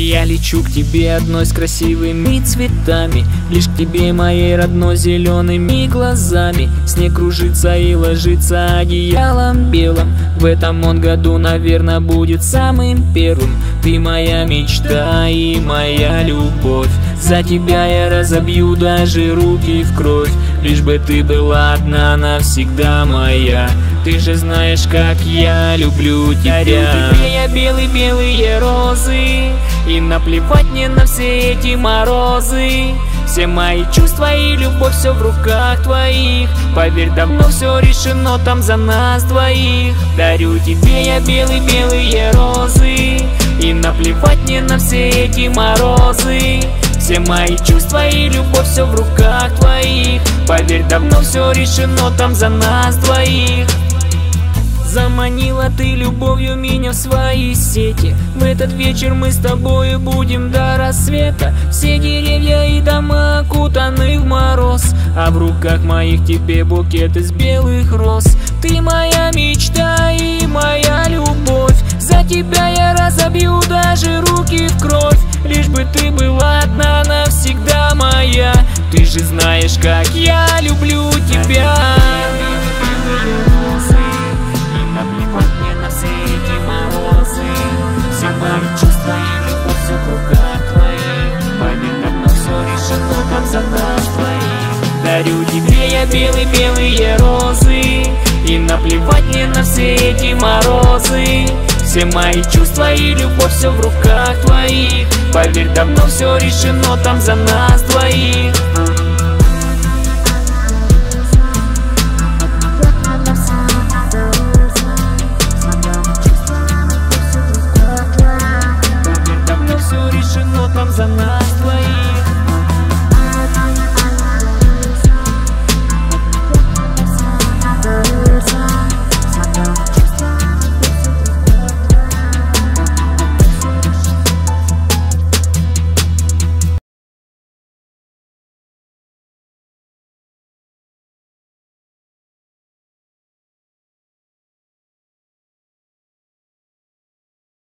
Я лечу к тебе одной с красивыми цветами, лишь к тебе моей родной зелеными глазами. Снег кружится и ложится одеялом белым. В этом он году, наверное, будет самым первым. Ты моя мечта и моя любовь. За тебя я разобью даже руки в кровь, лишь бы ты была одна навсегда моя. Ты же знаешь, как я люблю тебя. Дарю тебе я белые розы, и наплевать мне на все эти морозы. Все мои чувства и любовь, все в руках твоих. Поверь, давно все решено там за нас двоих. Дарю тебе я белые розы, и наплевать мне на все эти морозы. Все мои чувства и любовь, все в руках твоих. Поверь, давно все решено там за нас двоих. Заманила ты любовью меня в свои сети. В этот вечер мы с тобою будем до рассвета. Все деревья и дома окутаны в мороз, а в руках моих тебе букет из белых роз. Ты моя мечта и моя любовь. За тебя я разобью даже руки в кровь, лишь бы ты была одна навсегда моя. Ты же знаешь, как я люблю тебя. Чувства и любовь, все в руках твоих. Поверь, давно все решено там за нас двоих. Дарю тебе я белые розы, и наплевать мне на все эти морозы. Все мои чувства и любовь, все в руках твоих. Поверь, давно все решено там за нас двоих.